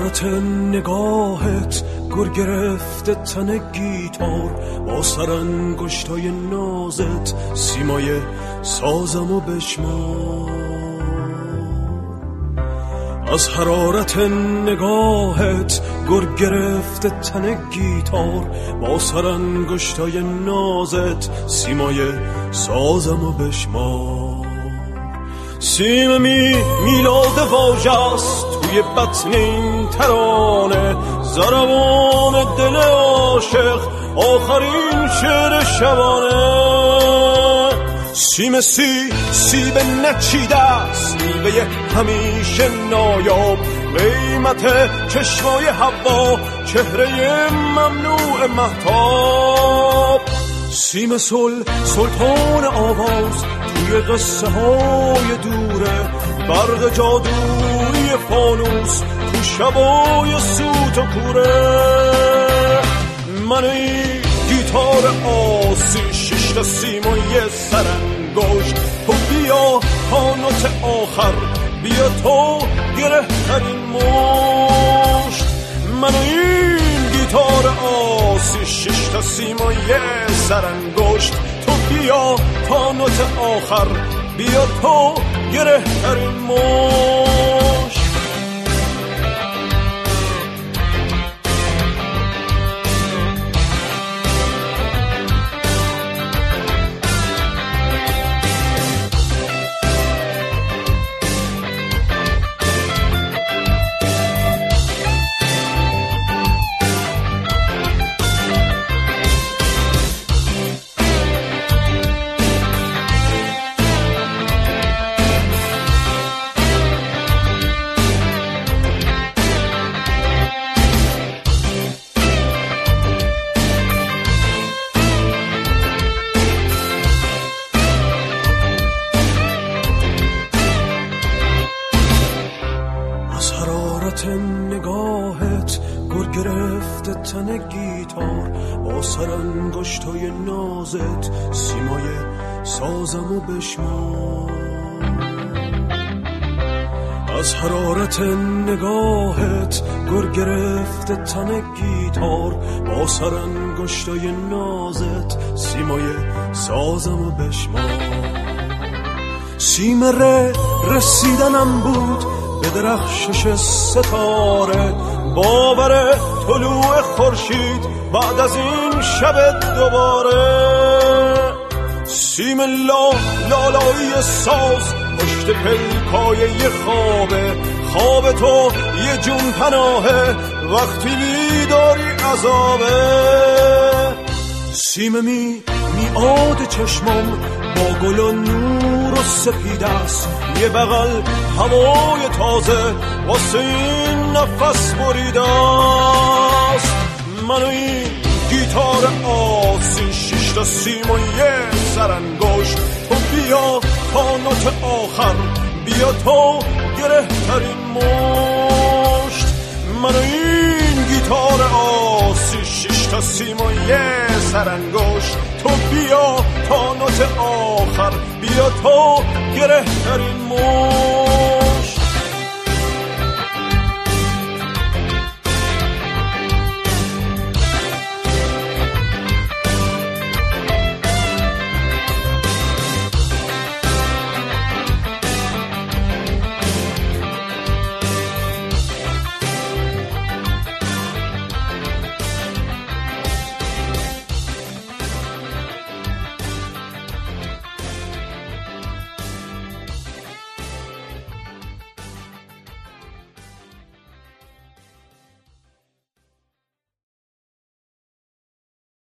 حرارت نگاهت گر گرفته تن گیتار، با سرانگشتای نازت سیمای سازمو بشمار. از حرارت نگاهت گر گرفته تن گیتار، با سرانگشتای نازت سیمای سازمو بشمار. سیم میلاد واژه‌ست توی بطن این ترانه، ضربان دل عاشق آخرین شعر شبانه. سیم سیب نچیده است، میوه همیشه نایاب، قیمت چشمای حوا، چهره ممنوع مهتاب. سیم سلطان آواز توی قصه های دوره، برق جادویی فانوس تو شبای سوت و کوره. من این گیتار آسی، 6 تا سیم و یه سرانگشت، تو بیا تا نوت آخر، بیا تو گره ترین مشت. من این گیتار آسی، 6 تا سیم و یه سرانگشت، تو بیا تا نوت آخر، بیا تو گره ترین مشت. نگاهت گر گرفته تن گیتار، با سرانگشتای نازت سیمای سازمو بشمار. از حرارت نگاهت گر گرفته تن گیتار، با سرانگشتای نازت سیمای سازمو بشمار. سیم رسیدنم بود به درخشش ستاره، باور طلوع خورشید بعد از این شب دوباره. سیم لالایی ساز پشت پلکای یه خوابه، خواب تو یه جون پناهه، وقتی بیداری عذابه. سیم میعاد چشمم با گل و نور و سپید است، یه بغل هوای تازه واسه این نفس بریده است. من این گیتار آسی، 6 تا سیم و یه سرانگشت، تو بیا تا نوت آخر، بیا تو گره ترین مشت. من این گیتار آسی، 6 تا سیم و یه سرانگشت، تو بیا تا نوت آخر، بیا تو گره ترین مشت.